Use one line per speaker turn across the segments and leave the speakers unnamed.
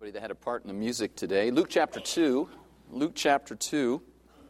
everybody that had a part in the music today. Luke chapter 2. Luke chapter 2.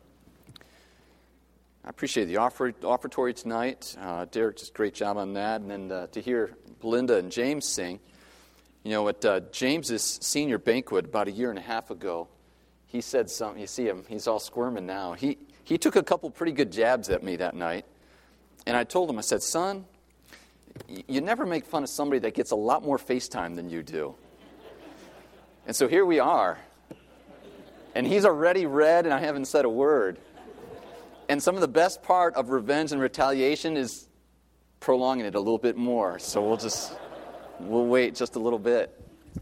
I appreciate the offertory tonight. Derek did a great job on that. And then to hear Belinda and James sing. You know, at James's senior banquet about a year and a half ago, he said something. You see him, he's all squirming now. He took a couple pretty good jabs at me that night. And I told him, I said, son, you never make fun of somebody that gets a lot more FaceTime than you do. And so here we are. And he's already read and I haven't said a word. And some of the best part of revenge and retaliation is prolonging it a little bit more. So we'll wait just a little bit.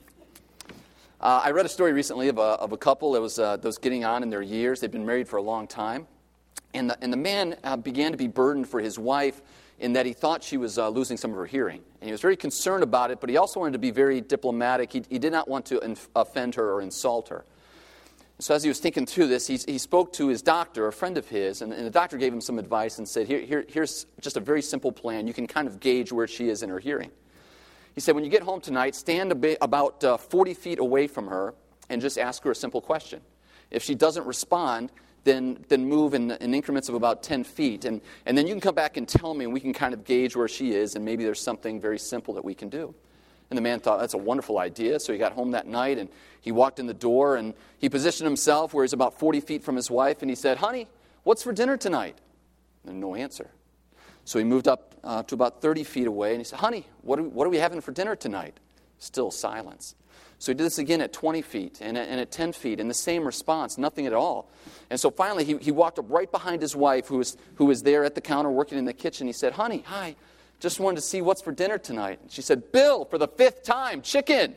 I read a story recently of a couple that was getting on in their years. They'd been married for a long time. And the man began to be burdened for his wife in that he thought she was losing some of her hearing. And he was very concerned about it, but he also wanted to be very diplomatic. He did not want to offend her or insult her. So as he was thinking through this, he spoke to his doctor, a friend of his, and the doctor gave him some advice and said, here's just a very simple plan. You can kind of gauge where she is in her hearing. He said, when you get home tonight, stand about 40 feet away from her and just ask her a simple question. If she doesn't respond, then move in increments of about 10 feet. And then you can come back and tell me, and we can kind of gauge where she is, and maybe there's something very simple that we can do. And the man thought, that's a wonderful idea. So he got home that night, and he walked in the door, and he positioned himself where he's about 40 feet from his wife, and he said, honey, what's for dinner tonight? And no answer. So he moved up to about 30 feet away, and he said, honey, what are we having for dinner tonight? Still silence. So he did this again at 20 feet and at 10 feet, and the same response, nothing at all. And so finally he walked up right behind his wife, who was there at the counter working in the kitchen. He said, honey, hi, just wanted to see what's for dinner tonight. And she said, Bill, for the 5th time, chicken.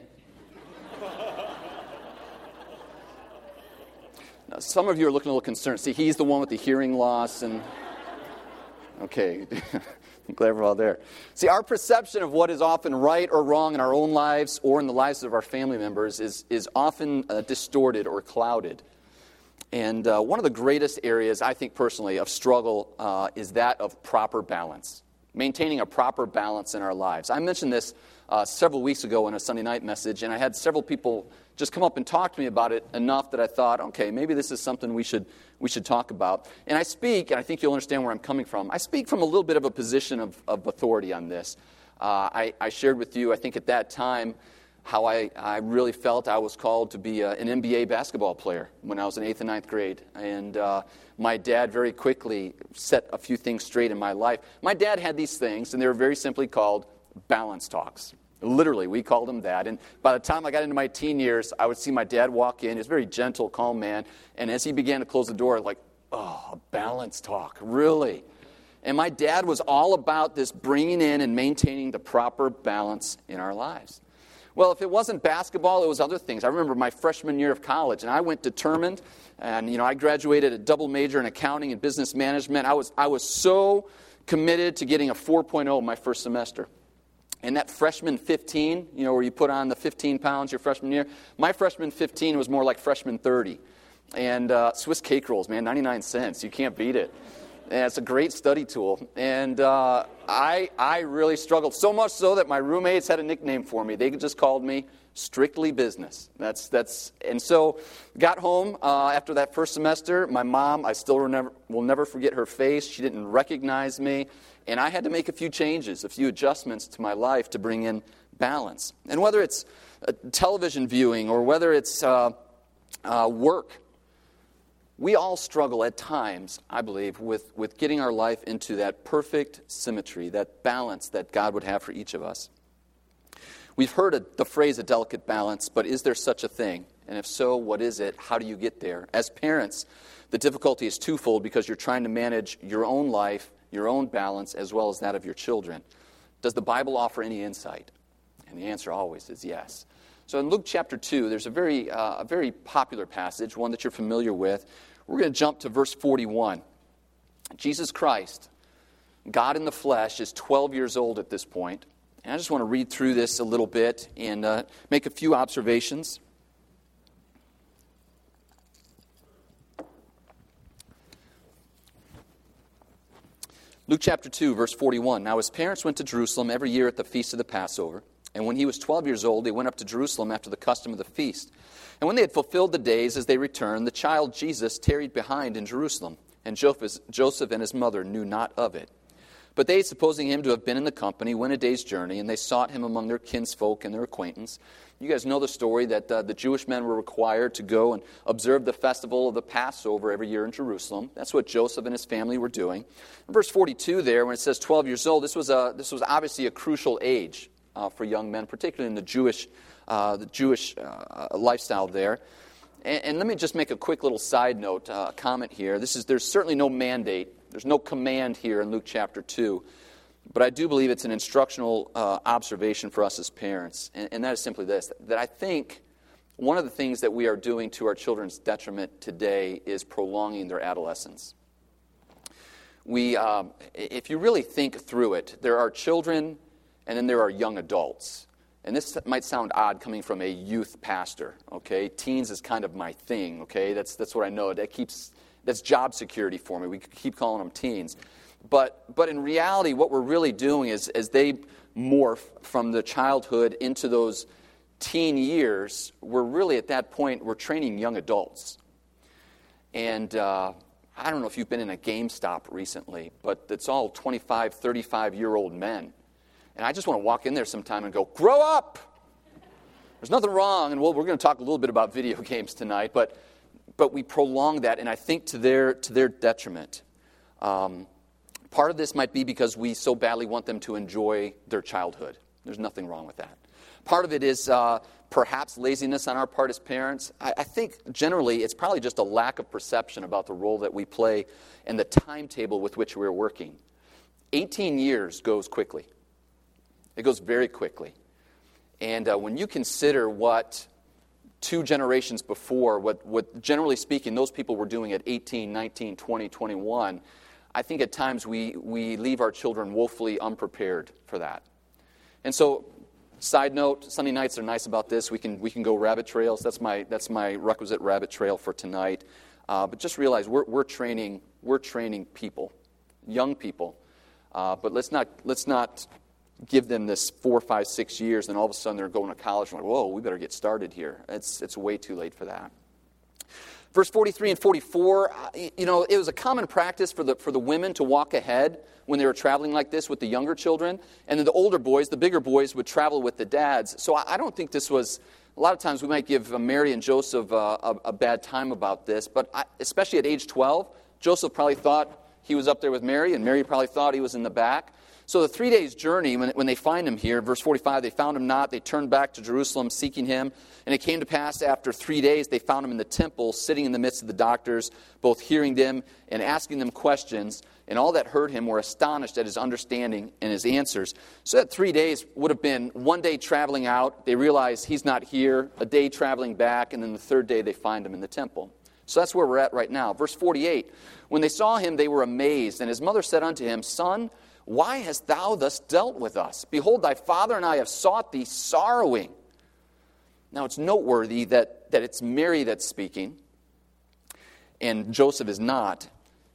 Now, some of you are looking a little concerned. See, he's the one with the hearing loss. And okay, I'm glad we're all there. See, our perception of what is often right or wrong in our own lives or in the lives of our family members is often distorted or clouded. And one of the greatest areas, I think personally, of struggle is that of proper balance. Maintaining a proper balance in our lives. I mentioned this several weeks ago in a Sunday night message, and I had several people just come up and talk to me about it enough that I thought, okay, maybe this is something we should talk about. And I speak, and I think you'll understand where I'm coming from, I speak from a little bit of a position of authority on this. I shared with you, I think at that time, how I really felt I was called to be an NBA basketball player when I was in 8th and 9th grade. And my dad very quickly set a few things straight in my life. My dad had these things, and they were very simply called balance talks. Literally, we called them that. And by the time I got into my teen years, I would see my dad walk in. He was a very gentle, calm man. And as he began to close the door, like, oh, a balance talk, really? And my dad was all about this bringing in and maintaining the proper balance in our lives. Well, if it wasn't basketball, it was other things. I remember my freshman year of college, and I went determined, and I graduated a double major in accounting and business management. I was so committed to getting a 4.0 my first semester. And that freshman 15, where you put on the 15 pounds your freshman year, my freshman 15 was more like freshman 30. And Swiss cake rolls, man, 99 cents. You can't beat it. And it's a great study tool. And I really struggled, so much so that my roommates had a nickname for me. They just called me Strictly Business. And so got home after that first semester. My mom, I still will never forget her face. She didn't recognize me. And I had to make a few changes, a few adjustments to my life to bring in balance. And whether it's television viewing or whether it's work, we all struggle at times, I believe, with getting our life into that perfect symmetry, that balance that God would have for each of us. We've heard the phrase a delicate balance, but is there such a thing? And if so, what is it? How do you get there? As parents, the difficulty is twofold because you're trying to manage your own life, your own balance, as well as that of your children. Does the Bible offer any insight? And the answer always is yes. So in Luke chapter 2, there's a very popular passage, one that you're familiar with. We're going to jump to verse 41. Jesus Christ, God in the flesh, is 12 years old at this point. And I just want to read through this a little bit and make a few observations. Luke chapter 2, verse 41. Now his parents went to Jerusalem every year at the feast of the Passover. And when he was 12 years old, they went up to Jerusalem after the custom of the feast. And when they had fulfilled the days as they returned, the child Jesus tarried behind in Jerusalem, and Joseph and his mother knew not of it. But they, supposing him to have been in the company, went a day's journey, and they sought him among their kinsfolk and their acquaintance. You guys know the story that the Jewish men were required to go and observe the festival of the Passover every year in Jerusalem. That's what Joseph and his family were doing. In verse 42 there, when it says 12 years old, this was obviously a crucial age for young men, particularly in the Jewish lifestyle there. And let me just make a quick little side note, comment here. There's certainly no mandate. There's no command here in Luke chapter 2. But I do believe it's an instructional observation for us as parents. And that is simply this, that I think one of the things that we are doing to our children's detriment today is prolonging their adolescence. If you really think through it, there are children and then there are young adults. And this might sound odd coming from a youth pastor, okay? Teens is kind of my thing, okay? That's what I know. That's job security for me. We keep calling them teens. But in reality, what we're really doing is as they morph from the childhood into those teen years, we're really at that point, we're training young adults. And I don't know if you've been in a GameStop recently, but it's all 25, 35-year-old men. And I just want to walk in there sometime and go, grow up! There's nothing wrong, and we're going to talk a little bit about video games tonight, but we prolong that, and I think to their detriment. Part of this might be because we so badly want them to enjoy their childhood. There's nothing wrong with that. Part of it is perhaps laziness on our part as parents. I think generally it's probably just a lack of perception about the role that we play and the timetable with which we're working. 18 years goes quickly. It goes very quickly. And when you consider what 2 generations before, what generally speaking those people were doing at 18, 19, 20, 21, I think at times we leave our children woefully unprepared for that. And so, side note, Sunday nights are nice about this. We can go rabbit trails. That's my requisite rabbit trail for tonight. But just realize we're training people, young people. But let's not give them this 4, 5, 6 years, and all of a sudden they're going to college. And like, whoa, we better get started here. It's way too late for that. Verse 43 and 44, it was a common practice for the women to walk ahead when they were traveling like this with the younger children, and then the older boys, the bigger boys, would travel with the dads. So I don't think this was, a lot of times we might give Mary and Joseph a bad time about this, but especially at age 12, Joseph probably thought he was up there with Mary, and Mary probably thought he was in the back. So the 3 days journey, when they find him here, verse 45, they found him not. They turned back to Jerusalem seeking him. And it came to pass after 3 days, they found him in the temple, sitting in the midst of the doctors, both hearing them and asking them questions. And all that heard him were astonished at his understanding and his answers. So that 3 days would have been 1 day traveling out. They realize he's not here, a day traveling back, and then the 3rd day they find him in the temple. So that's where we're at right now. Verse 48, when they saw him, they were amazed. And his mother said unto him, Son, why hast thou thus dealt with us? Behold, thy father and I have sought thee sorrowing. Now it's noteworthy that it's Mary that's speaking, and Joseph is not.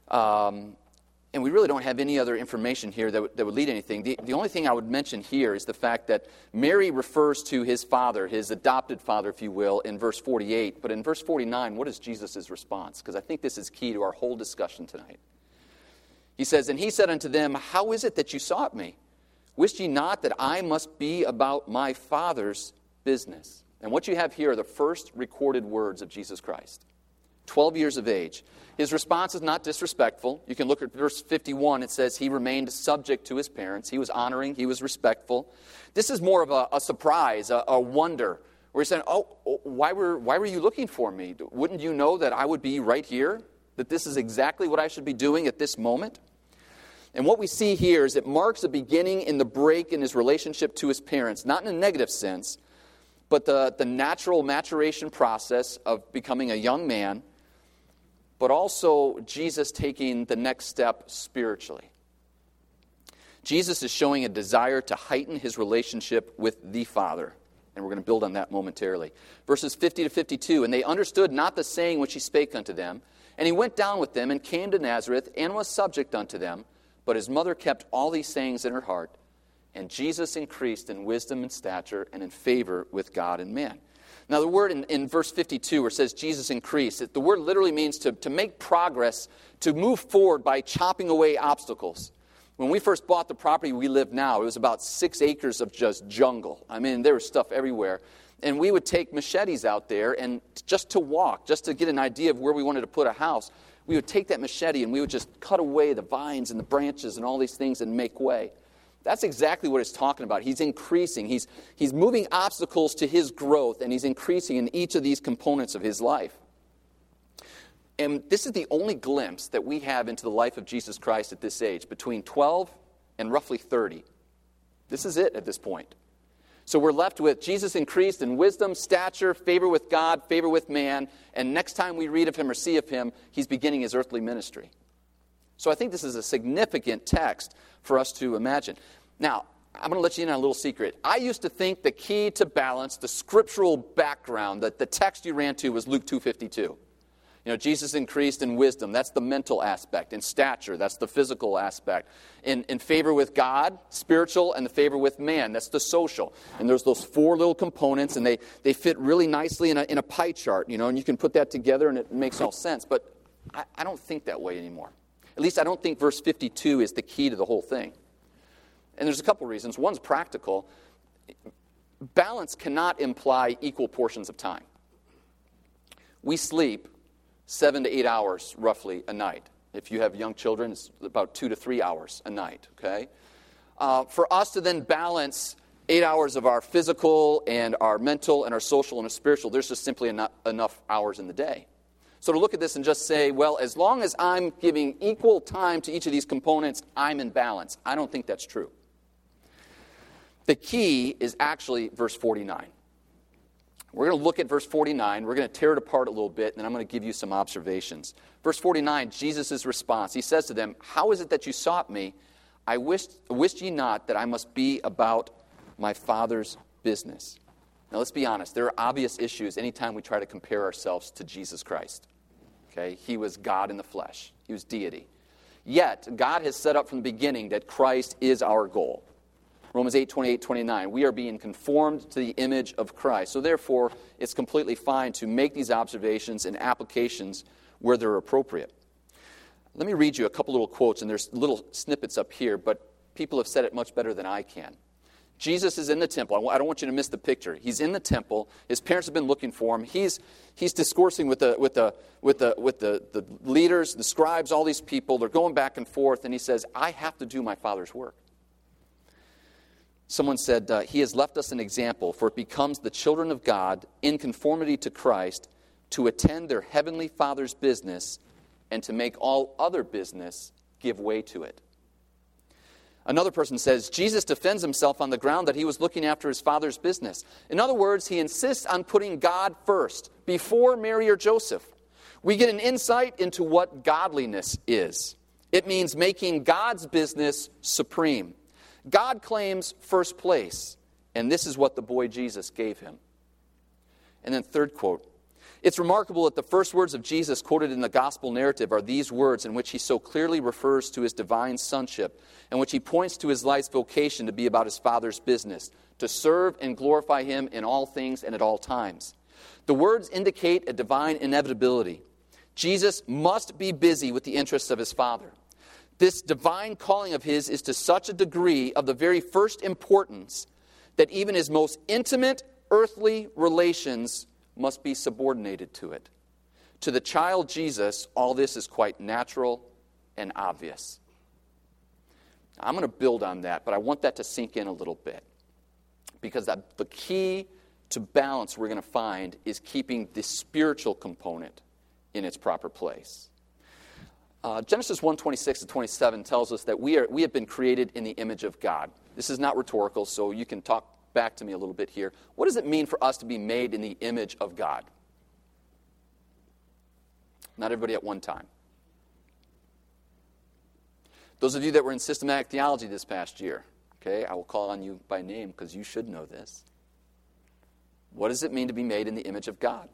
And we really don't have any other information here that would lead anything. The only thing I would mention here is the fact that Mary refers to his father, his adopted father, if you will, in verse 48. But in verse 49, what is Jesus' response? Because I think this is key to our whole discussion tonight. He says, And he said unto them, How is it that you sought me? Wist ye not that I must be about my Father's business? And what you have here are the first recorded words of Jesus Christ. 12 years of age. His response is not disrespectful. You can look at verse 51. It says he remained subject to his parents. He was honoring. He was respectful. This is more of a surprise, a wonder, where he's saying, why were you looking for me? Wouldn't you know that I would be right here? That this is exactly what I should be doing at this moment? And what we see here is it marks a beginning in the break in his relationship to his parents, not in a negative sense, but the natural maturation process of becoming a young man, but also Jesus taking the next step spiritually. Jesus is showing a desire to heighten his relationship with the Father. And we're going to build on that momentarily. Verses 50 to 52, And they understood not the saying which he spake unto them. And he went down with them and came to Nazareth and was subject unto them. But his mother kept all these sayings in her heart. and Jesus increased in wisdom and stature and in favor with God and man. Now, the word in verse 52 where it says Jesus increased, the word literally means to make progress, to move forward by chopping away obstacles. When we first bought the property we live now, it was about 6 acres of just jungle. I mean, there was stuff everywhere. And we would take machetes out there, and just to walk, just to get an idea of where we wanted to put a house, we would take that machete and we would just cut away the vines and the branches and all these things and make way. That's exactly what it's talking about. He's increasing. He's moving obstacles to his growth, and he's increasing in each of these components of his life. And this is the only glimpse that we have into the life of Jesus Christ at this age, between 12 and roughly 30. This is it at this point. So we're left with Jesus increased in wisdom, stature, favor with God, favor with man, and next time we read of him or see of him, he's beginning his earthly ministry. So I think this is a significant text for us to imagine. Now, I'm going to let you in on a little secret. I used to think the key to balance, the scriptural background, that the text you ran to was Luke 2:52. You know, Jesus increased in wisdom. That's the mental aspect. In stature, that's the physical aspect. In favor with God, spiritual, and the favor with man, that's the social. And there's those 4 little components, and they fit really nicely in a pie chart, you know, and you can put that together and it makes all sense. But I don't think that way anymore. At least I don't think verse 52 is the key to the whole thing. And there's a couple reasons. One's practical. Balance cannot imply equal portions of time. We sleep 7 to 8 hours, roughly, a night. If you have young children, it's about 2 to 3 hours a night, okay? For us to then balance 8 hours of our physical and our mental and our social and our spiritual, there's just simply enough hours in the day. So to look at this and just say, well, as long as I'm giving equal time to each of these components, I'm in balance. I don't think that's true. The key is actually verse 49. We're going to look at verse 49. We're going to tear it apart a little bit, and then I'm going to give you some observations. Verse 49, Jesus' response. He says to them, "How is it that you sought me? I wished ye not that I must be about my Father's business." Now, let's be honest. There are obvious issues anytime we try to compare ourselves to Jesus Christ. Okay? He was God in the flesh. He was deity. Yet, God has set up from the beginning that Christ is our goal. Romans 8:28-29, we are being conformed to the image of Christ. So therefore, it's completely fine to make these observations and applications where they're appropriate. Let me read you a couple little quotes, and there's little snippets up here, but people have said it much better than I can. Jesus is in the temple. I don't want you to miss the picture. He's in the temple. His parents have been looking for him. He's discoursing with the leaders, the scribes, all these people. They're going back and forth, and he says, "I have to do my Father's work." Someone said, he has left us an example, for it becomes the children of God, in conformity to Christ, to attend their heavenly Father's business and to make all other business give way to it. Another person says, Jesus defends himself on the ground that he was looking after his Father's business. In other words, he insists on putting God first, before Mary or Joseph. We get an insight into what godliness is. It means making God's business supreme. God claims first place, and this is what the boy Jesus gave him. And then third quote, it's remarkable that the first words of Jesus quoted in the gospel narrative are these words in which he so clearly refers to his divine sonship, in which he points to his life's vocation to be about his Father's business, to serve and glorify him in all things and at all times. The words indicate a divine inevitability. Jesus must be busy with the interests of his Father. This divine calling of his is to such a degree of the very first importance that even his most intimate earthly relations must be subordinated to it. To the child Jesus, all this is quite natural and obvious. I'm going to build on that, but I want that to sink in a little bit. Because the key to balance we're going to find is keeping the spiritual component in its proper place. Genesis 1:26-27 tells us that we have been created in the image of God. This is not rhetorical, so you can talk back to me a little bit here. What does it mean for us to be made in the image of God? Not everybody at one time. Those of you that were in systematic theology this past year, okay, I will call on you by name because you should know this. What does it mean to be made in the image of God?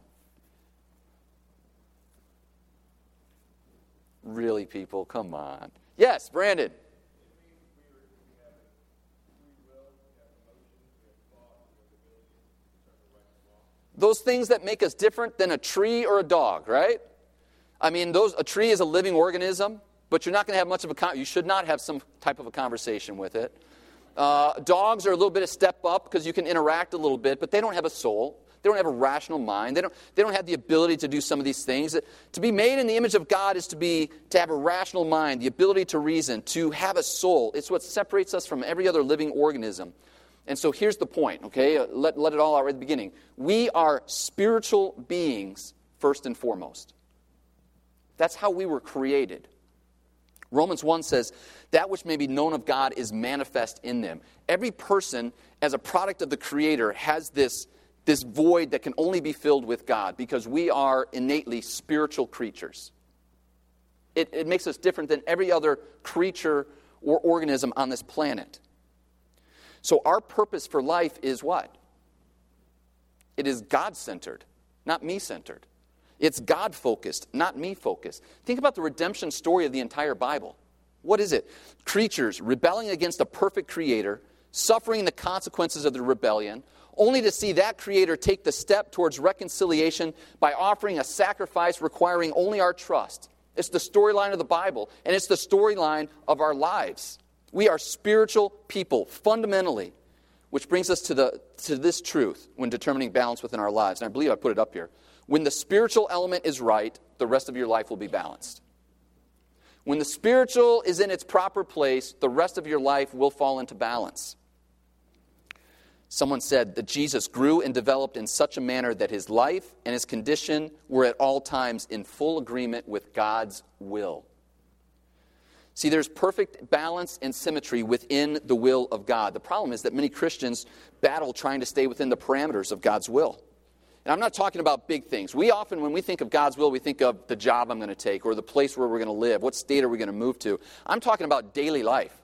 Really, people, come on. Yes, Brandon. those things that make us different than a tree or a dog, right? I mean, a tree is a living organism, but you're not going to have much of you should not have some type of a conversation with it. Dogs are a little bit a step up because you can interact a little bit, but they don't have a soul. They don't have a rational mind. They don't have the ability to do some of these things. To be made in the image of God is to have a rational mind, the ability to reason, to have a soul. It's what separates us from every other living organism. And so here's the point, okay? Let it all out right at the beginning. We are spiritual beings first and foremost. That's how we were created. Romans 1 says, that which may be known of God is manifest in them. Every person, as a product of the Creator, has this void that can only be filled with God because we are innately spiritual creatures. It makes us different than every other creature or organism on this planet. So our purpose for life is what? It is God-centered, not me-centered. It's God-focused, not me-focused. Think about the redemption story of the entire Bible. What is it? Creatures rebelling against a perfect Creator, suffering the consequences of the rebellion, only to see that Creator take the step towards reconciliation by offering a sacrifice requiring only our trust. It's the storyline of the Bible, and it's the storyline of our lives. We are spiritual people, fundamentally, which brings us to this truth when determining balance within our lives. And I believe I put it up here. When the spiritual element is right, the rest of your life will be balanced. When the spiritual is in its proper place, the rest of your life will fall into balance. Someone said that Jesus grew and developed in such a manner that his life and his condition were at all times in full agreement with God's will. See, there's perfect balance and symmetry within the will of God. The problem is that many Christians battle trying to stay within the parameters of God's will. And I'm not talking about big things. We often, when we think of God's will, we think of the job I'm going to take or the place where we're going to live. What state are we going to move to? I'm talking about daily life.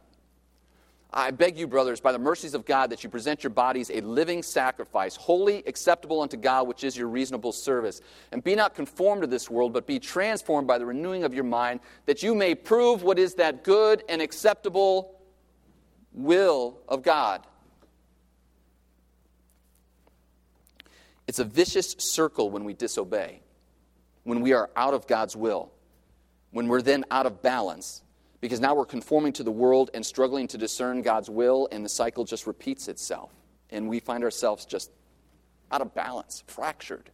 I beg you, brothers, by the mercies of God, that you present your bodies a living sacrifice, holy, acceptable unto God, which is your reasonable service. And be not conformed to this world, but be transformed by the renewing of your mind, that you may prove what is that good and acceptable will of God. It's a vicious circle when we disobey, when we are out of God's will, when we're then out of balance. Because now we're conforming to the world and struggling to discern God's will, and the cycle just repeats itself. And we find ourselves just out of balance, fractured.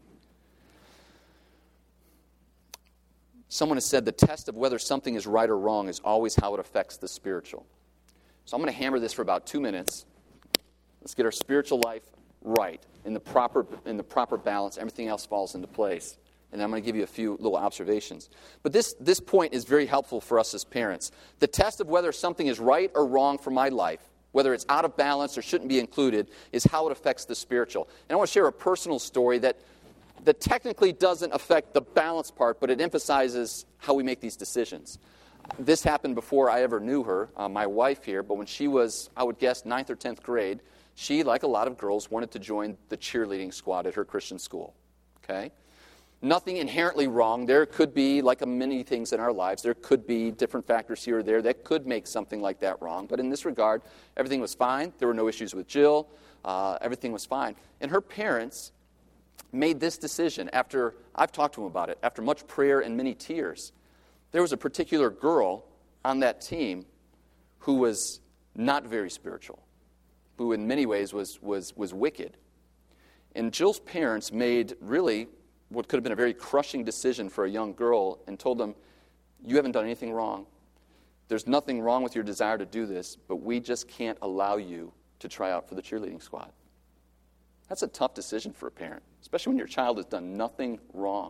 Someone has said the test of whether something is right or wrong is always how it affects the spiritual. So I'm going to hammer this for about 2 minutes. Let's get our spiritual life right, in the proper balance. Everything else falls into place. And I'm going to give you a few little observations. But this point is very helpful for us as parents. The test of whether something is right or wrong for my life, whether it's out of balance or shouldn't be included, is how it affects the spiritual. And I want to share a personal story that technically doesn't affect the balance part, but it emphasizes how we make these decisions. This happened before I ever knew her, my wife here, but when she was, I would guess, 9th or 10th grade, she, like a lot of girls, wanted to join the cheerleading squad at her Christian school. Okay? Nothing inherently wrong. There could be, like many things in our lives, there could be different factors here or there that could make something like that wrong. But in this regard, everything was fine. There were no issues with Jill. Everything was fine. And her parents made this decision after, I've talked to them about it, after much prayer and many tears. There was a particular girl on that team who was not very spiritual, who in many ways was wicked. And Jill's parents made really what could have been a very crushing decision for a young girl and told them, you haven't done anything wrong. There's nothing wrong with your desire to do this, but we just can't allow you to try out for the cheerleading squad. That's a tough decision for a parent, especially when your child has done nothing wrong.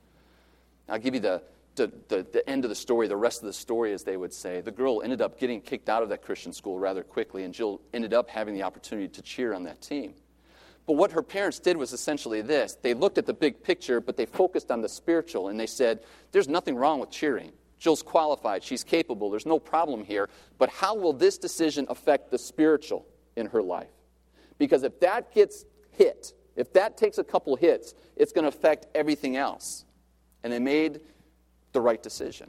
I'll give you the end of the story, the rest of the story, as they would say. The girl ended up getting kicked out of that Christian school rather quickly, and Jill ended up having the opportunity to cheer on that team. But what her parents did was essentially this. They looked at the big picture, but they focused on the spiritual, and they said, there's nothing wrong with cheering. Jill's qualified. She's capable. There's no problem here. But how will this decision affect the spiritual in her life? Because if that gets hit, if that takes a couple hits, it's going to affect everything else. And they made the right decision.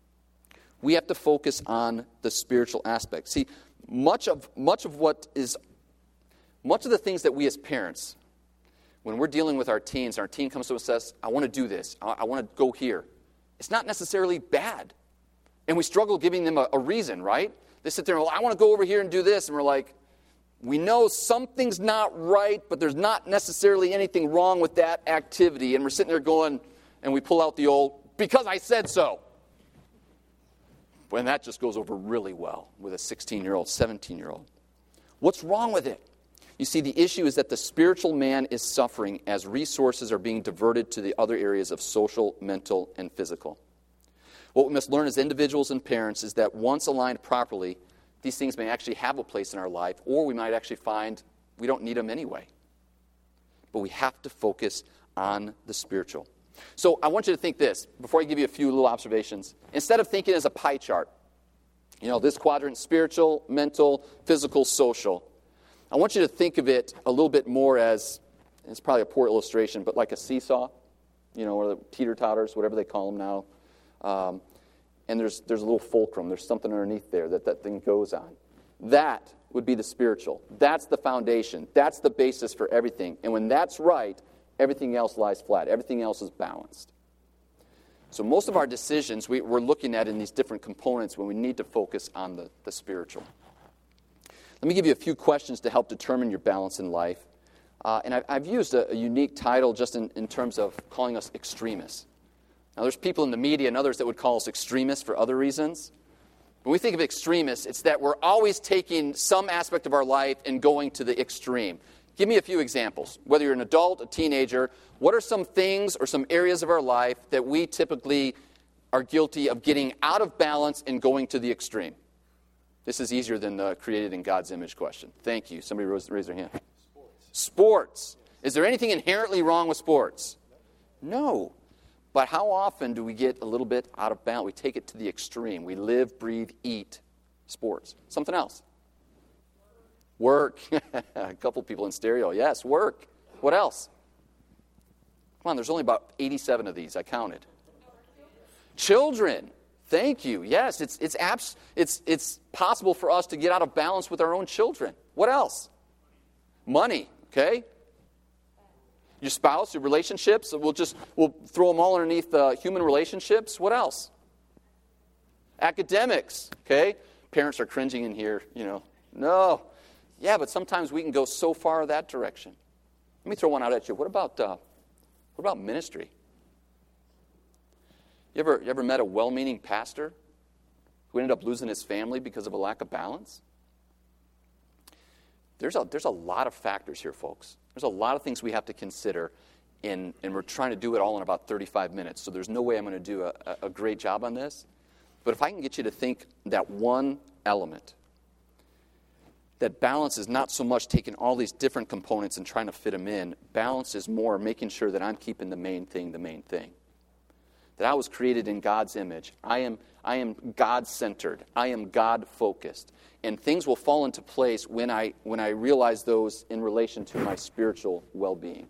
We have to focus on the spiritual aspect. See, much of the things that we as parents, when we're dealing with our teens, and our teen comes to us and says, I want to do this, I want to go here, it's not necessarily bad. And we struggle giving them a reason, right? They sit there and, well, I want to go over here and do this. And we're like, we know something's not right, but there's not necessarily anything wrong with that activity. And we're sitting there going, and we pull out the old, because I said so. And that just goes over really well with a 16-year-old, 17-year-old. What's wrong with it? You see, the issue is that the spiritual man is suffering as resources are being diverted to the other areas of social, mental, and physical. What we must learn as individuals and parents is that once aligned properly, these things may actually have a place in our life, or we might actually find we don't need them anyway. But we have to focus on the spiritual. So I want you to think this, before I give you a few little observations. Instead of thinking as a pie chart, this quadrant, spiritual, mental, physical, social, I want you to think of it a little bit more as, it's probably a poor illustration, but like a seesaw, or the teeter-totters, whatever they call them now. And there's a little fulcrum. There's something underneath there that thing goes on. That would be the spiritual. That's the foundation. That's the basis for everything. And when that's right, everything else lies flat. Everything else is balanced. So most of our decisions we're looking at in these different components when we need to focus on the spiritual. Let me give you a few questions to help determine your balance in life. And I've used a unique title just in terms of calling us extremists. Now, there's people in the media and others that would call us extremists for other reasons. When we think of extremists, it's that we're always taking some aspect of our life and going to the extreme. Give me a few examples. Whether you're an adult, a teenager, what are some things or some areas of our life that we typically are guilty of getting out of balance and going to the extreme? This is easier than the created in God's image question. Thank you. Somebody raise their hand. Sports. Is there anything inherently wrong with sports? No. But how often do we get a little bit out of balance? We take it to the extreme. We live, breathe, eat sports. Something else. Work. A couple people in stereo. Yes, work. What else? Come on, there's only about 87 of these. I counted. Children. Thank you. Yes, it's possible for us to get out of balance with our own children. What else? Money. Okay. Your spouse, your relationships, we'll throw them all underneath human relationships. What else? Academics, okay? Parents are cringing in here, No. Yeah, but sometimes we can go so far that direction. Let me throw one out at you. What about ministry? You ever met a well-meaning pastor who ended up losing his family because of a lack of balance? There's a lot of factors here, folks. There's a lot of things we have to consider, and we're trying to do it all in about 35 minutes, so there's no way I'm going to do a great job on this. But if I can get you to think that one element, that balance is not so much taking all these different components and trying to fit them in. Balance is more making sure that I'm keeping the main thing. That I was created in God's image. I am God-centered. I am God-focused. And things will fall into place when I realize those in relation to my spiritual well-being.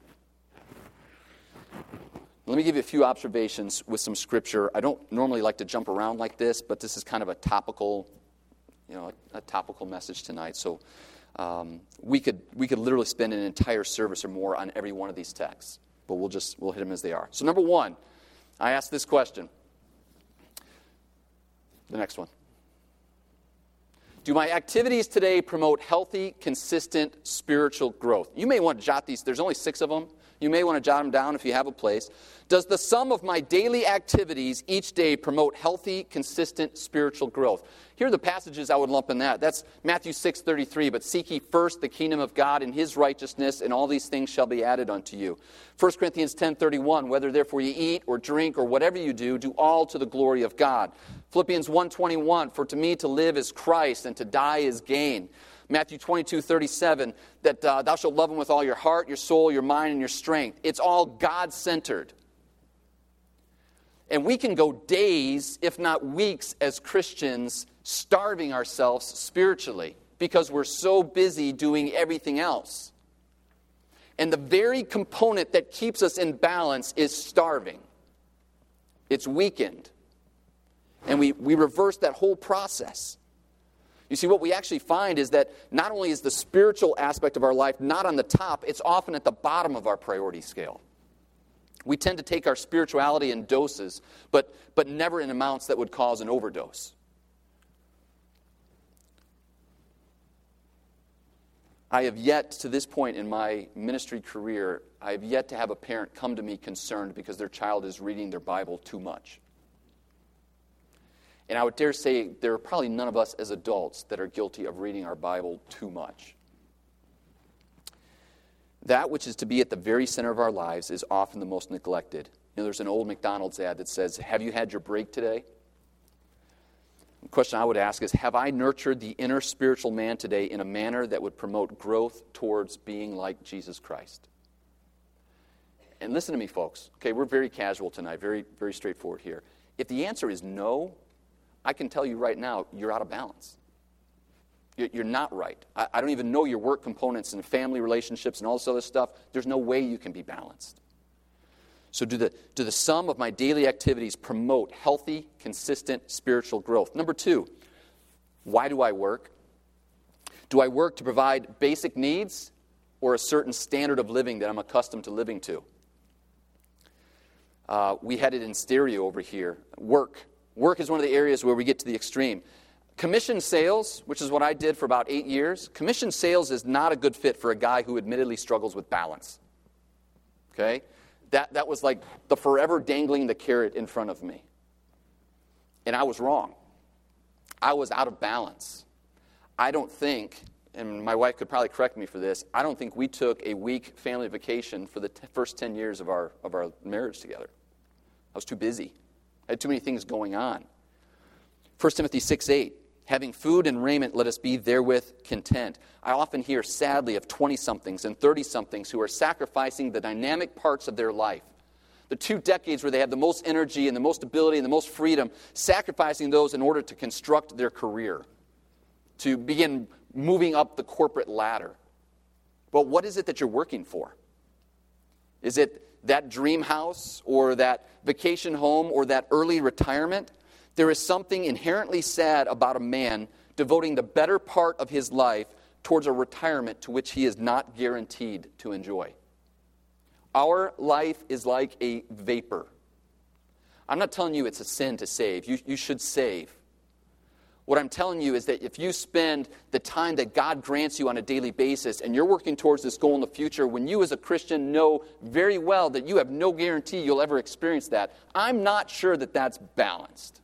Let me give you a few observations with some scripture. I don't normally like to jump around like this, but this is kind of a topical message tonight. So we could literally spend an entire service or more on every one of these texts, but we'll hit them as they are. So number one, I asked this question. The next one. Do my activities today promote healthy, consistent spiritual growth? You may want to jot these. There's only 6 of them. You may want to jot them down if you have a place. Does the sum of my daily activities each day promote healthy, consistent spiritual growth? Here are the passages I would lump in that. That's Matthew 6:33. But seek ye first the kingdom of God and his righteousness, and all these things shall be added unto you. 1 Corinthians 10:31. Whether therefore you eat or drink or whatever you do, do all to the glory of God. Philippians 1:21. For to me to live is Christ, and to die is gain. Matthew 22:37, that thou shalt love him with all your heart, your soul, your mind, and your strength. It's all God-centered. And we can go days, if not weeks, as Christians, starving ourselves spiritually because we're so busy doing everything else. And the very component that keeps us in balance is starving. It's weakened. And we reverse that whole process. You see, what we actually find is that not only is the spiritual aspect of our life not on the top, it's often at the bottom of our priority scale. We tend to take our spirituality in doses, but never in amounts that would cause an overdose. I have yet, to this point in my ministry career, I have yet to have a parent come to me concerned because their child is reading their Bible too much. And I would dare say there are probably none of us as adults that are guilty of reading our Bible too much. That which is to be at the very center of our lives is often the most neglected. There's an old McDonald's ad that says, "Have you had your break today?" The question I would ask is, have I nurtured the inner spiritual man today in a manner that would promote growth towards being like Jesus Christ? And listen to me, folks. Okay, we're very casual tonight, very, very straightforward here. If the answer is no, I can tell you right now, you're out of balance. You're not right. I don't even know your work components and family relationships and all this other stuff. There's no way you can be balanced. So do the sum of my daily activities promote healthy, consistent spiritual growth? Number 2, why do I work? Do I work to provide basic needs or a certain standard of living that I'm accustomed to living to? We had it in stereo over here. Work. Work is one of the areas where we get to the extreme. Commission sales, which is what I did for about 8 years, commission sales is not a good fit for a guy who admittedly struggles with balance. Okay? That was like the forever dangling the carrot in front of me. And I was wrong. I was out of balance. I don't think, and my wife could probably correct me for this, I don't think we took a week family vacation for the first 10 years of our marriage together. I was too busy. I had too many things going on. 1 Timothy 6:8, having food and raiment, let us be therewith content. I often hear, sadly, of 20-somethings and 30-somethings who are sacrificing the dynamic parts of their life. The 2 decades where they have the most energy and the most ability and the most freedom, sacrificing those in order to construct their career, to begin moving up the corporate ladder. But what is it that you're working for? Is it that dream house or that vacation home or that early retirement? There is something inherently sad about a man devoting the better part of his life towards a retirement to which he is not guaranteed to enjoy. Our life is like a vapor. I'm not telling you it's a sin to save. You should save. What I'm telling you is that if you spend the time that God grants you on a daily basis and you're working towards this goal in the future, when you as a Christian know very well that you have no guarantee you'll ever experience that, I'm not sure that that's balanced.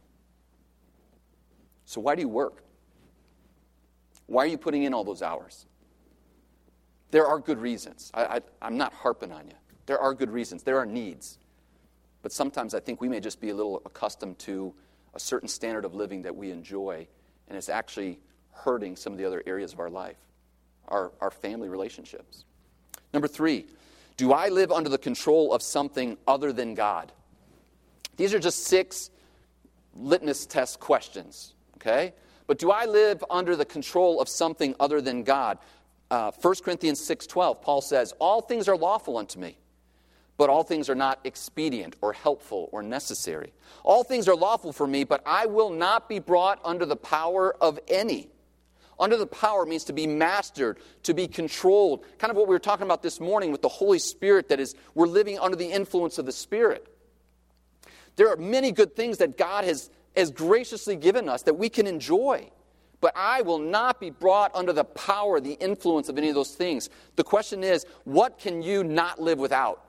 So why do you work? Why are you putting in all those hours? There are good reasons. I'm not harping on you. There are good reasons. There are needs. But sometimes I think we may just be a little accustomed to a certain standard of living that we enjoy, and it's actually hurting some of the other areas of our life, our family relationships. Number 3, do I live under the control of something other than God? These are just 6 litmus test questions. Okay? But do I live under the control of something other than God? 1 Corinthians 6:12, Paul says, all things are lawful unto me, but all things are not expedient or helpful or necessary. All things are lawful for me, but I will not be brought under the power of any. Under the power means to be mastered, to be controlled. Kind of what we were talking about this morning with the Holy Spirit, that is, we're living under the influence of the Spirit. There are many good things that God has graciously given us that we can enjoy. But I will not be brought under the power, the influence of any of those things. The question is, what can you not live without?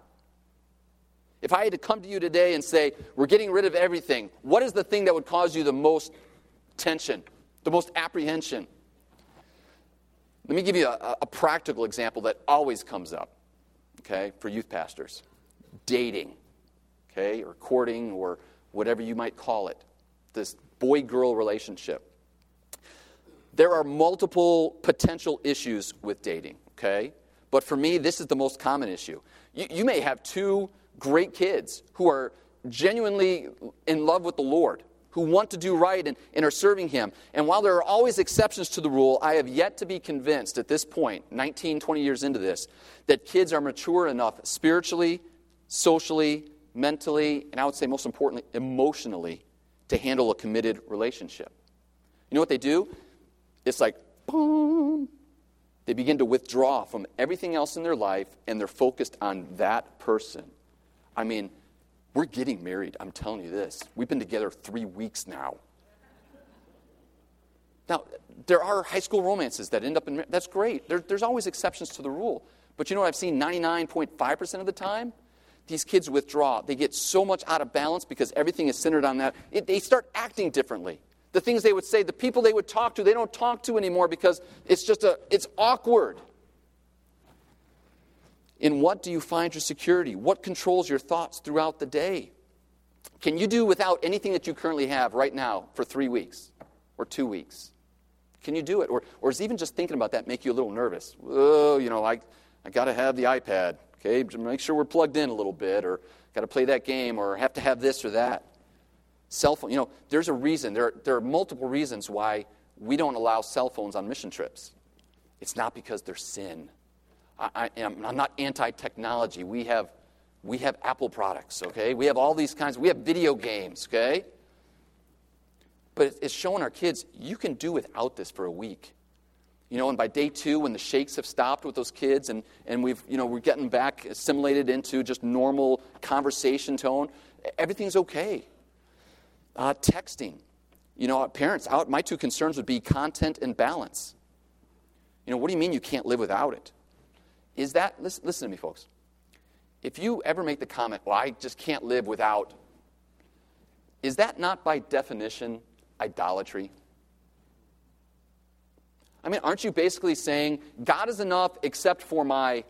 If I had to come to you today and say, we're getting rid of everything, what is the thing that would cause you the most tension, the most apprehension? Let me give you a practical example that always comes up, okay, for youth pastors. Dating, okay, or courting, or whatever you might call it. This boy-girl relationship. There are multiple potential issues with dating, okay? But for me, this is the most common issue. You may have 2 great kids who are genuinely in love with the Lord, who want to do right and are serving Him. And while there are always exceptions to the rule, I have yet to be convinced at this point, 19, 20 years into this, that kids are mature enough spiritually, socially, mentally, and I would say most importantly, emotionally, to handle a committed relationship. You know what they do? it's like, boom. They begin to withdraw from everything else in their life, and they're focused on that person. I mean, we're getting married. I'm telling you this. We've been together 3 weeks now. Now, there are high school romances that end up in, that's great. There's always exceptions to the rule. But you know what I've seen 99.5% of the time? These kids withdraw. They get so much out of balance because everything is centered on that. They start acting differently. The things they would say, the people they would talk to, they don't talk to anymore because it's awkward. In what do you find your security? What controls your thoughts throughout the day? Can you do without anything that you currently have right now for 3 weeks or 2 weeks? Can you do it? Or is even just thinking about that make you a little nervous? Oh, I got to have the iPad. Okay, make sure we're plugged in a little bit, or got to play that game, or have to have this or that. Cell phone, there's a reason. There are multiple reasons why we don't allow cell phones on mission trips. It's not because they're sin. I'm not anti-technology. We have Apple products, okay? We have all these kinds. We have video games, okay? But it's showing our kids, you can do without this for a week. And by day 2, when the shakes have stopped with those kids, and we're getting back assimilated into just normal conversation tone, everything's okay. Texting. Parents, my 2 concerns would be content and balance. What do you mean you can't live without it? Is that, listen to me, folks. If you ever make the comment, well, I just can't live without, is that not by definition idolatry? I mean, aren't you basically saying, God is enough except for my...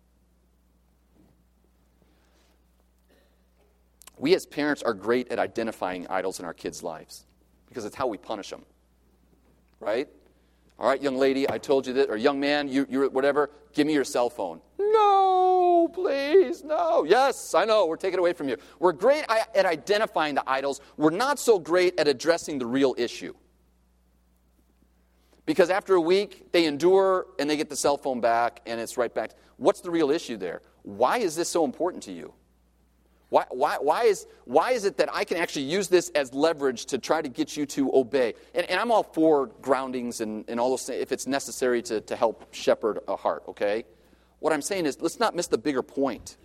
We as parents are great at identifying idols in our kids' lives because it's how we punish them, right? All right, young lady, I told you that, or young man, you're whatever, give me your cell phone. No, please, no. Yes, I know, we're taking it away from you. We're great at identifying the idols. We're not so great at addressing the real issue. Because after a week, they endure and they get the cell phone back and it's right back. What's the real issue there? Why is this so important to you? Why is it that I can actually use this as leverage to try to get you to obey? And I'm all for groundings and all those things if it's necessary to help shepherd a heart, okay? What I'm saying is, let's not miss the bigger point.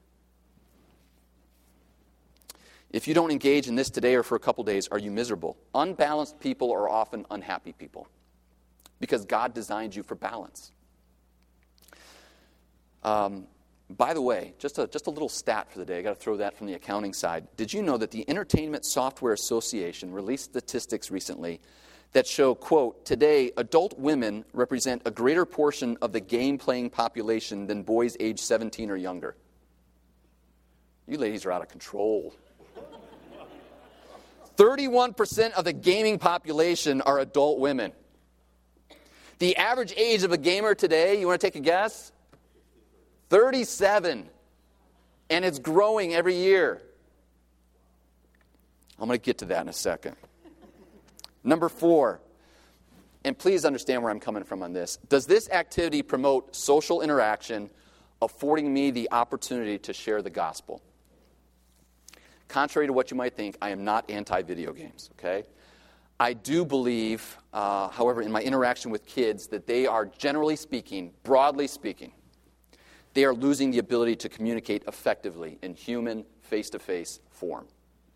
If you don't engage in this today or for a couple days, are you miserable? Unbalanced people are often unhappy people because God designed you for balance. By the way, just a little stat for the day. I got to throw that from the accounting side. Did you know that the Entertainment Software Association released statistics recently that show, quote, today adult women represent a greater portion of the game-playing population than boys age 17 or younger? You ladies are out of control. 31% of the gaming population are adult women. The average age of a gamer today, you want to take a guess? 37, and it's growing every year. I'm going to get to that in a second. Number 4, and please understand where I'm coming from on this. Does this activity promote social interaction, affording me the opportunity to share the gospel? Contrary to what you might think, I am not anti-video games, okay? I do believe, however, in my interaction with kids, that they are generally speaking, broadly speaking, they are losing the ability to communicate effectively in human, face-to-face form.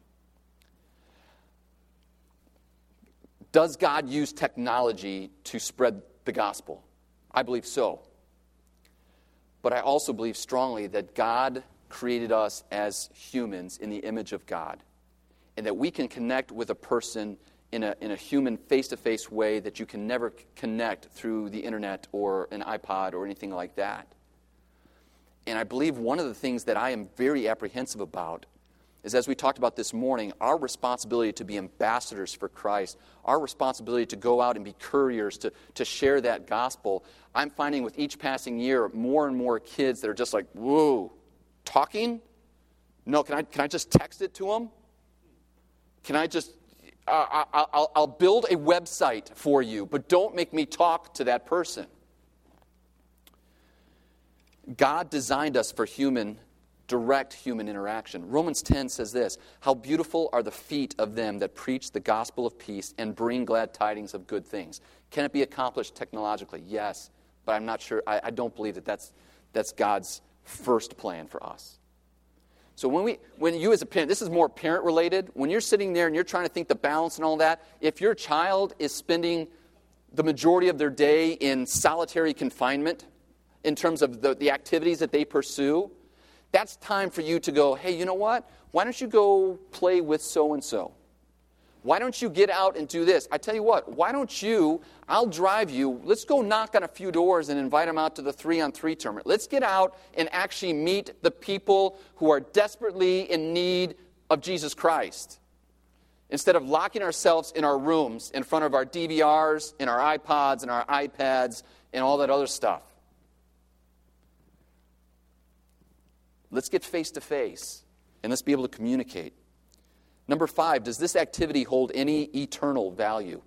Does God use technology to spread the gospel? I believe so. But I also believe strongly that God created us as humans in the image of God, and that we can connect with a person in a human, face-to-face way that you can never connect through the internet or an iPod or anything like that. And I believe one of the things that I am very apprehensive about is, as we talked about this morning, our responsibility to be ambassadors for Christ, our responsibility to go out and be couriers, to share that gospel. I'm finding with each passing year more and more kids that are just like, whoa, talking? No, can I just text it to them? Can I just, I'll build a website for you, but don't make me talk to that person. God designed us for human direct human interaction. Romans 10 says this, how beautiful are the feet of them that preach the gospel of peace and bring glad tidings of good things. Can it be accomplished technologically? Yes, but I'm not sure. I don't believe that that's God's first plan for us. So when you as a parent, this is more parent related, when you're sitting there and you're trying to think the balance and all that, if your child is spending the majority of their day in solitary confinement in terms of the activities that they pursue, that's time for you to go, hey, you know what? Why don't you go play with so-and-so? Why don't you get out and do this? I tell you what, why don't you, I'll drive you, let's go knock on a few doors and invite them out to the 3-on-3 tournament. Let's get out and actually meet the people who are desperately in need of Jesus Christ. Instead of locking ourselves in our rooms in front of our DVRs and our iPods and our iPads and all that other stuff. Let's get face to face and let's be able to communicate. Number 5, does this activity hold any eternal value?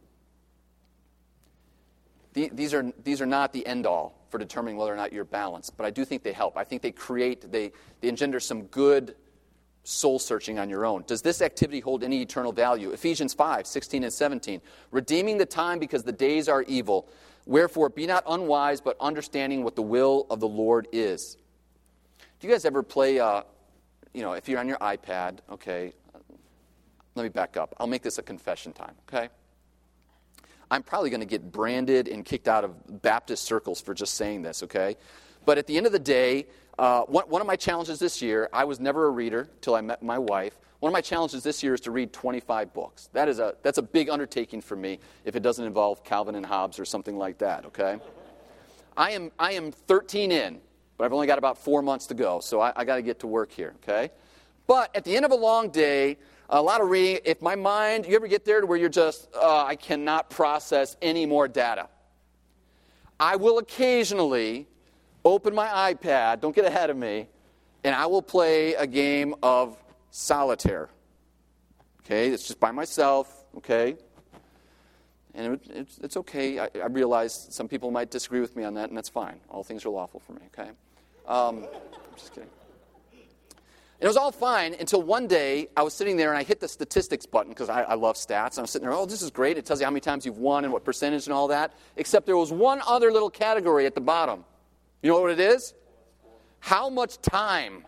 These are not the end-all for determining whether or not you're balanced, but I do think they help. I think they engender some good soul-searching on your own. Does this activity hold any eternal value? Ephesians 5, 16 and 17. Redeeming the time because the days are evil. Wherefore, be not unwise, but understanding what the will of the Lord is. Do you guys ever play, if you're on your iPad, okay, let me back up. I'll make this a confession time, okay? I'm probably going to get branded and kicked out of Baptist circles for just saying this, okay? But at the end of the day, one of my challenges this year, I was never a reader till I met my wife. One of my challenges this year is to read 25 books. That's a big undertaking for me if it doesn't involve Calvin and Hobbes or something like that, okay? I am 13 in, but I've only got about 4 months to go, so I got to get to work here, okay? But at the end of a long day, a lot of reading, if my mind, you ever get there to where you're just, I cannot process any more data. I will occasionally open my iPad, don't get ahead of me, and I will play a game of solitaire. Okay, it's just by myself, okay? And it's okay. I realize some people might disagree with me on that, and that's fine. All things are lawful for me, okay? I'm just kidding. And it was all fine until one day I was sitting there and I hit the statistics button because I love stats. And I was sitting there, oh, this is great. It tells you how many times you've won and what percentage and all that. Except there was one other little category at the bottom. You know what it is? How much time?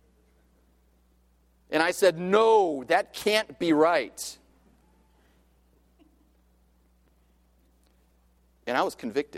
And I said, no, that can't be right. And I was convicted.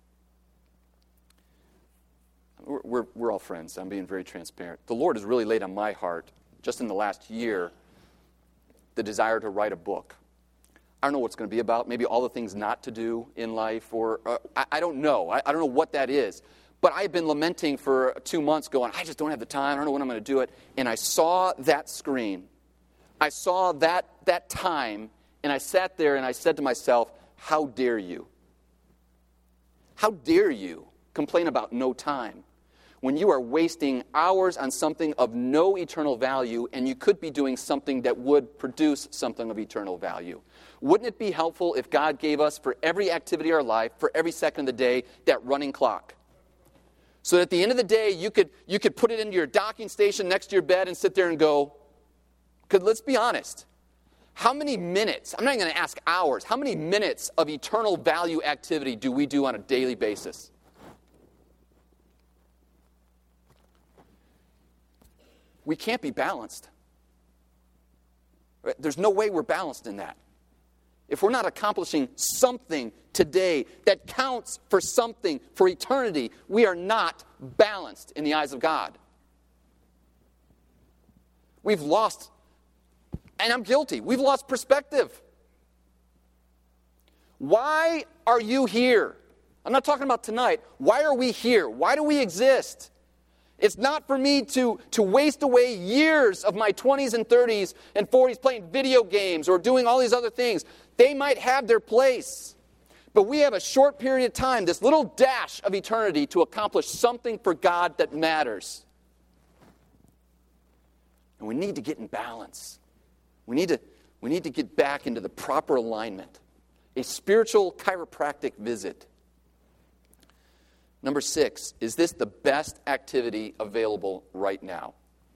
We're all friends. I'm being very transparent. The Lord has really laid on my heart, just in the last year, the desire to write a book. I don't know what it's going to be about. Maybe all the things not to do in life, or I don't know. I don't know what that is. But I've been lamenting for 2 months going, I just don't have the time. I don't know when I'm going to do it. And I saw that screen. I saw that time, and I sat there and I said to myself, how dare you? How dare you complain about no time when you are wasting hours on something of no eternal value and you could be doing something that would produce something of eternal value? Wouldn't it be helpful if God gave us for every activity of our life, for every second of the day, that running clock? So that at the end of the day, you could put it into your docking station next to your bed and sit there and go, because let's be honest, how many minutes, I'm not even going to ask hours, how many minutes of eternal value activity do we do on a daily basis? We can't be balanced. There's no way we're balanced in that. If we're not accomplishing something today that counts for something for eternity, we are not balanced in the eyes of God. We've lost, and I'm guilty, we've lost perspective. Why are you here? I'm not talking about tonight. Why are we here? Why do we exist? It's not for me to waste away years of my 20s and 30s and 40s playing video games or doing all these other things. They might have their place. But we have a short period of time, this little dash of eternity, to accomplish something for God that matters. And we need to get in balance. We need to get back into the proper alignment. A spiritual chiropractic visit. Number 6, is this the best activity available right now?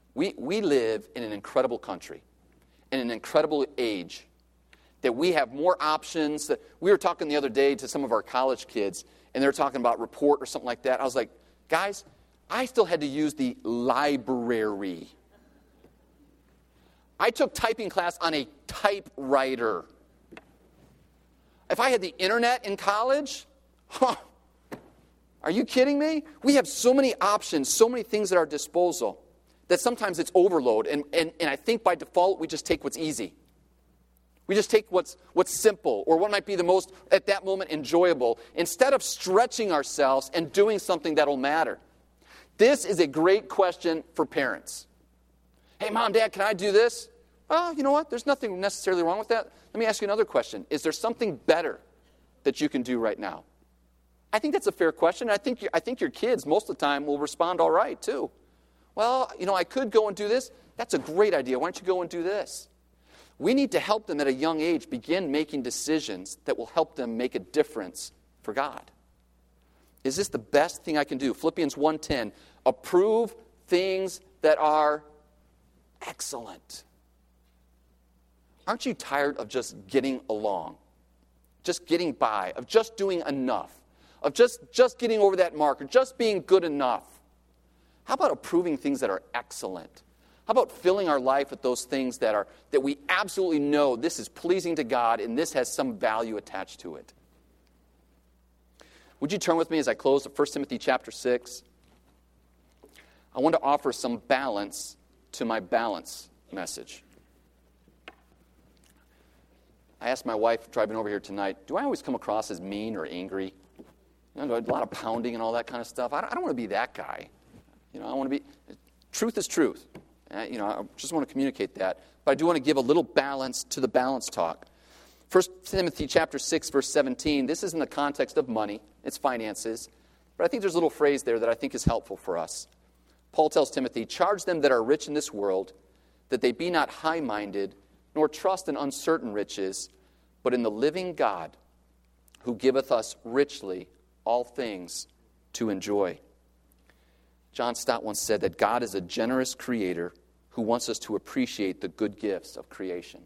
We live in an incredible country, in an incredible age, that we have more options. We were talking the other day to some of our college kids, and they were talking about Report or something like that. I was like, guys, I still had to use the library. I took typing class on a typewriter. If I had the internet in college, are you kidding me? We have so many options, so many things at our disposal, that sometimes it's overload. And I think by default, we just take what's easy. We just take what's simple, or what might be the most, at that moment, enjoyable, instead of stretching ourselves and doing something that'll matter. This is a great question for parents. Hey, Mom, Dad, can I do this? Well, you know what? There's nothing necessarily wrong with that. Let me ask you another question. Is there something better that you can do right now? I think that's a fair question. I think your kids, most of the time, will respond all right, too. Well, I could go and do this. That's a great idea. Why don't you go and do this? We need to help them at a young age begin making decisions that will help them make a difference for God. Is this the best thing I can do? Philippians 1:10, approve things that are excellent. Aren't you tired of just getting along, just getting by, of just doing enough, of just getting over that mark, or just being good enough? How about approving things that are excellent? How about filling our life with those things that we absolutely know this is pleasing to God and this has some value attached to it? Would you turn with me as I close to 1 Timothy chapter 6? I want to offer some balance to my balance message. I asked my wife driving over here tonight, do I always come across as mean or angry? A lot of pounding and all that kind of stuff. I don't want to be that guy. I want to be, truth is truth. I just want to communicate that. But I do want to give a little balance to the balance talk. 1 Timothy chapter 6, verse 17, this is in the context of money. It's finances. But I think there's a little phrase there that I think is helpful for us. Paul tells Timothy, charge them that are rich in this world, that they be not high-minded, nor trust in uncertain riches, but in the living God, who giveth us richly all things to enjoy. John Stott once said that God is a generous creator who wants us to appreciate the good gifts of creation.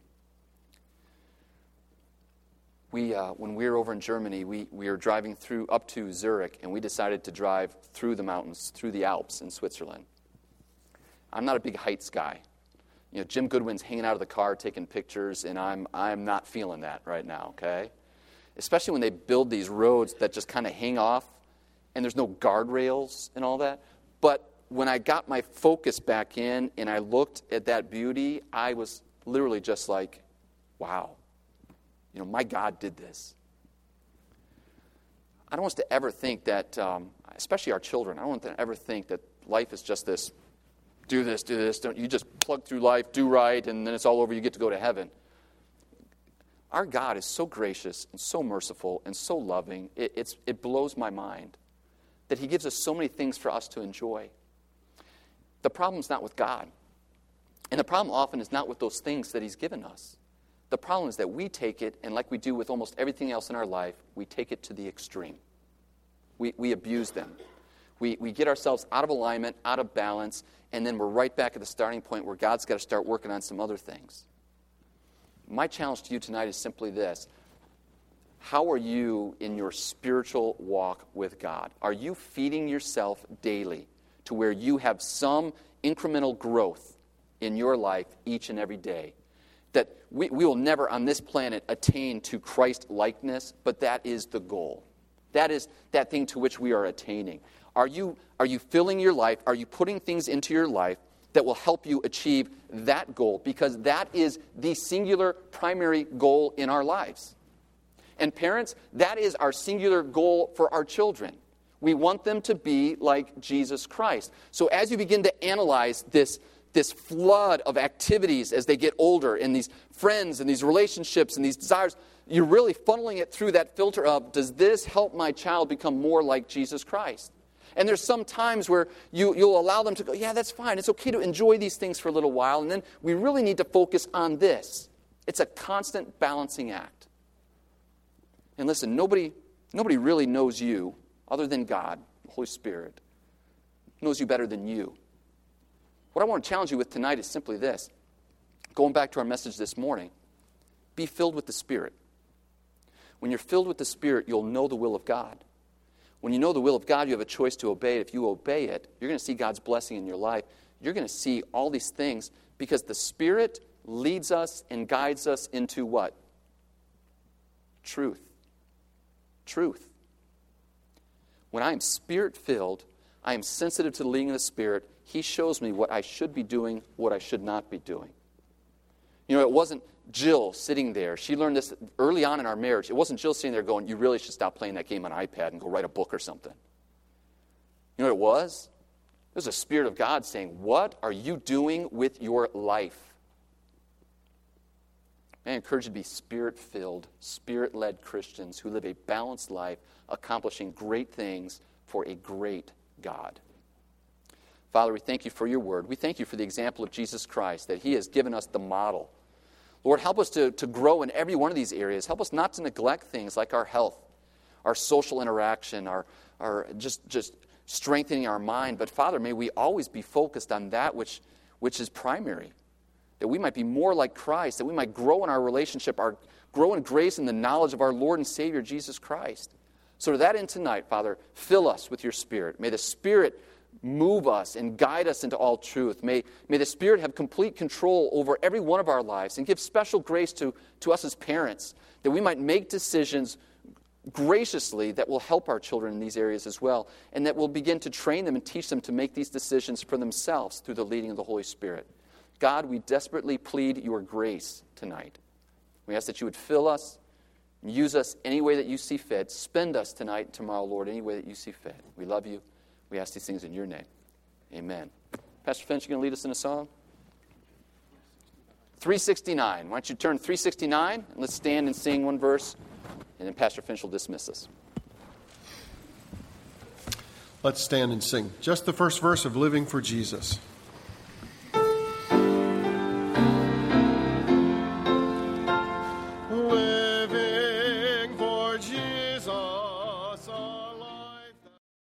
When we were over in Germany, we were driving up to Zurich, and we decided to drive through the mountains, through the Alps in Switzerland. I'm not a big heights guy. Jim Goodwin's hanging out of the car taking pictures, and I'm not feeling that right now, okay? Especially when they build these roads that just kind of hang off, and there's no guardrails and all that. But when I got my focus back in and I looked at that beauty, I was literally just like, wow. My God did this. I don't want us to ever think that, especially our children, I don't want them to ever think that life is just this, do this, don't you just plug through life, do right, and then it's all over, you get to go to heaven. Our God is so gracious and so merciful and so loving, it blows my mind that he gives us so many things for us to enjoy. The problem's not with God. And the problem often is not with those things that he's given us. The problem is that we take it, and like we do with almost everything else in our life, we take it to the extreme. We abuse them. We get ourselves out of alignment, out of balance, and then we're right back at the starting point where God's got to start working on some other things. My challenge to you tonight is simply this. How are you in your spiritual walk with God? Are you feeding yourself daily to where you have some incremental growth in your life each and every day? That we will never on this planet attain to Christ-likeness, but that is the goal. That is that thing to which we are attaining. Are you filling your life? Are you putting things into your life that will help you achieve that goal? Because that is the singular primary goal in our lives. And parents, that is our singular goal for our children. We want them to be like Jesus Christ. So as you begin to analyze this flood of activities as they get older, and these friends and these relationships and these desires, you're really funneling it through that filter of, does this help my child become more like Jesus Christ? And there's some times where you'll allow them to go, yeah, that's fine. It's okay to enjoy these things for a little while, and then we really need to focus on this. It's a constant balancing act. And listen, nobody really knows you other than God, the Holy Spirit, knows you better than you. What I want to challenge you with tonight is simply this. Going back to our message this morning, be filled with the Spirit. When you're filled with the Spirit, you'll know the will of God. When you know the will of God, you have a choice to obey it. If you obey it, you're going to see God's blessing in your life. You're going to see all these things because the Spirit leads us and guides us into what? Truth. Truth. When I am Spirit-filled, I am sensitive to the leading of the Spirit. He shows me what I should be doing, what I should not be doing. You know, it wasn't Jill sitting there. She learned this early on in our marriage. It wasn't Jill sitting there going, you really should stop playing that game on iPad and go write a book or something. You know what it was? It was the Spirit of God saying, what are you doing with your life? I encourage you to be Spirit-filled, Spirit-led Christians who live a balanced life, accomplishing great things for a great God. Father, we thank you for your word. We thank you for the example of Jesus Christ, that he has given us the model. Lord, help us to grow in every one of these areas. Help us not to neglect things like our health, our social interaction, our just strengthening our mind. But Father, may we always be focused on that which is primary, that we might be more like Christ, that we might grow in our relationship, grow in grace and the knowledge of our Lord and Savior, Jesus Christ. So to that end tonight, Father, fill us with your Spirit. May the Spirit move us and guide us into all truth. May the Spirit have complete control over every one of our lives and give special grace to us as parents, that we might make decisions graciously that will help our children in these areas as well, and that will begin to train them and teach them to make these decisions for themselves through the leading of the Holy Spirit. God, we desperately plead your grace tonight. We ask that you would fill us and use us any way that you see fit. Spend us tonight and tomorrow, Lord, any way that you see fit. We love you. We ask these things in your name. Amen. Pastor Finch, you going to lead us in a song? 369. Why don't you turn 369, and let's stand and sing one verse, and then Pastor Finch will dismiss us.
Let's stand and sing. Just the first verse of Living for Jesus.